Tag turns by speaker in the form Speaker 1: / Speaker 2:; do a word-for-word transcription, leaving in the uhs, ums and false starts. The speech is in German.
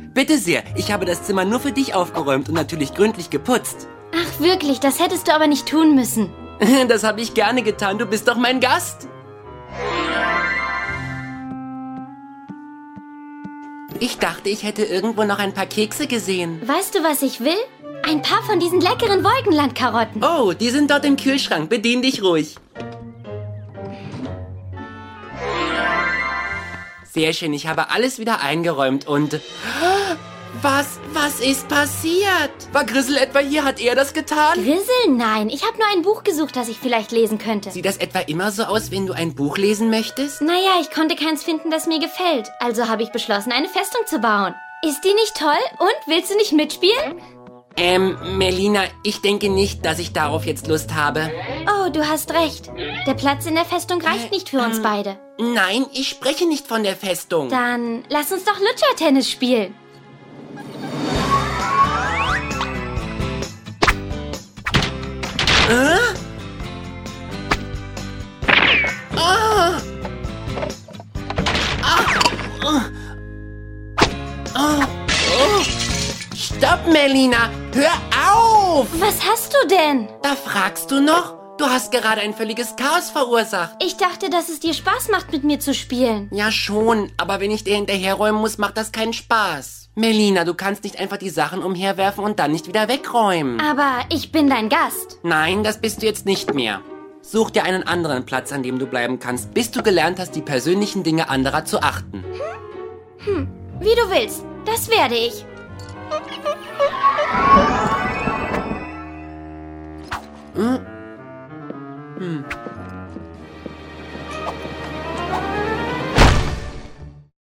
Speaker 1: Bitte sehr, ich habe das Zimmer nur für dich aufgeräumt und natürlich gründlich geputzt.
Speaker 2: Ach wirklich, das hättest du aber nicht tun müssen.
Speaker 1: Das habe ich gerne getan, du bist doch mein Gast. Ich dachte, ich hätte irgendwo noch ein paar Kekse gesehen.
Speaker 2: Weißt du, was ich will? Ein paar von diesen leckeren Wolkenlandkarotten.
Speaker 1: Oh, die sind dort im Kühlschrank. Bedien dich ruhig. Sehr schön, ich habe alles wieder eingeräumt und... Was, was ist passiert? War Grissel etwa hier? Hat er das getan?
Speaker 2: Grissel? Nein, ich habe nur ein Buch gesucht, das ich vielleicht lesen könnte.
Speaker 1: Sieht das etwa immer so aus, wenn du ein Buch lesen möchtest?
Speaker 2: Naja, ich konnte keins finden, das mir gefällt. Also habe ich beschlossen, eine Festung zu bauen. Ist die nicht toll? Und, willst du nicht mitspielen?
Speaker 1: Ähm, Melina, ich denke nicht, dass ich darauf jetzt Lust habe.
Speaker 2: Oh, du hast recht. Der Platz in der Festung reicht nicht für uns beide.
Speaker 1: Nein, ich spreche nicht von der Festung.
Speaker 2: Dann lass uns doch Lutschertennis spielen.
Speaker 1: Äh? Ah! Ah! Oh! Oh! Oh! Stopp, Melina! Hör auf!
Speaker 2: Was hast du denn?
Speaker 1: Da fragst du noch? Du hast gerade ein völliges Chaos verursacht.
Speaker 2: Ich dachte, dass es dir Spaß macht, mit mir zu spielen.
Speaker 1: Ja schon, aber wenn ich dir hinterherräumen muss, macht das keinen Spaß. Melina, du kannst nicht einfach die Sachen umherwerfen und dann nicht wieder wegräumen.
Speaker 2: Aber ich bin dein Gast.
Speaker 1: Nein, das bist du jetzt nicht mehr. Such dir einen anderen Platz, an dem du bleiben kannst, bis du gelernt hast, die persönlichen Dinge anderer zu achten.
Speaker 2: Hm, hm. Wie du willst. Das werde ich.
Speaker 1: Hm?